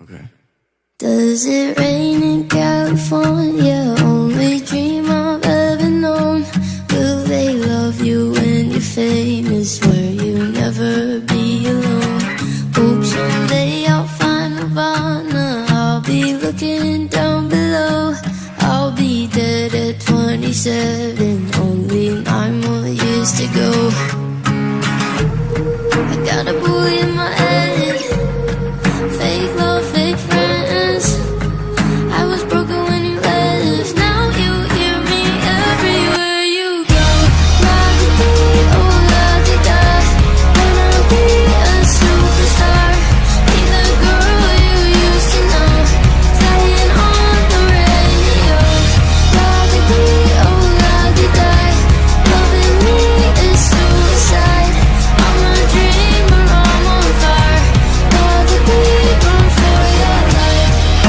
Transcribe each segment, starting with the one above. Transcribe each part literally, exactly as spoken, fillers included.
Okay. Does it rain in California? Only dream I've ever known. Will they love you when you're famous, where you never be alone? Hope someday I'll find Nirvana. I'll be looking down below. I'll be dead at twenty-seven, only nine more years to go. I got a bully in my head, fake love, fake friends. I was broken when you left, now you hear me everywhere you go. La-di-dee, oh la-di-da, wanna be a superstar, be the girl you used to know, playing on the radio. La-di-dee, oh la-di-da, loving me is suicide. I'm a dreamer, I'm on fire. La-di-dee, run for your life.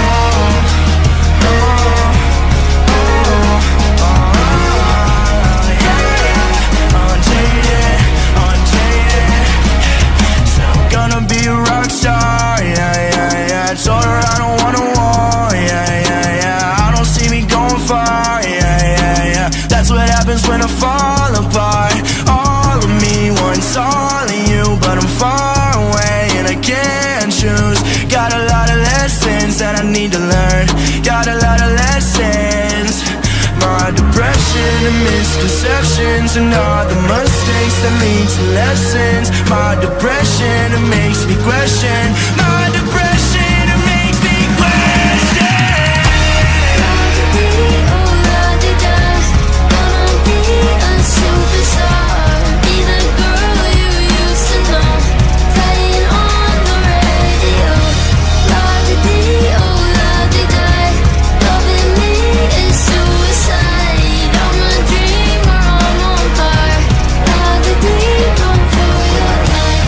Gonna be a rock star, yeah, yeah, yeah. Told her I don't want a war, yeah, yeah, yeah. I don't see me going far, yeah, yeah, yeah. That's what happens when I fall apart. All of me wants all of you, but I'm far away and I can't choose. Got a lot of lessons that I need to learn. Got a lot of lessons. My depression and misconceptions and all the mistakes that lead to lessons. My depression, it makes me question. My depression, it makes me question. La-di-dee, oh la-di-da, gonna be a superstar, be the girl you used to know, playing on the radio. La-di-dee, oh la-di-da, loving me is suicide. I'm a dreamer, I'm on fire. La-di-dee, run for your life.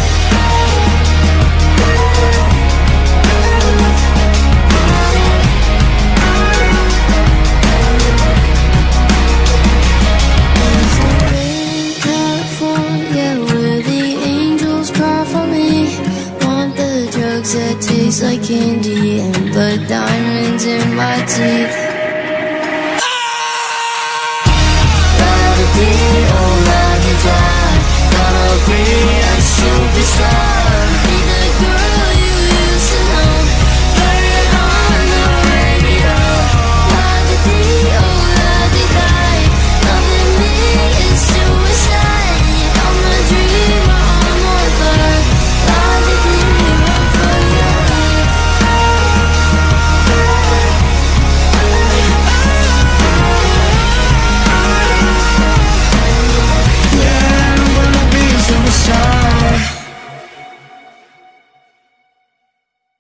There's a rain in California where the angels cry for me. Want the drugs that taste like candy and blood diamonds in my teeth.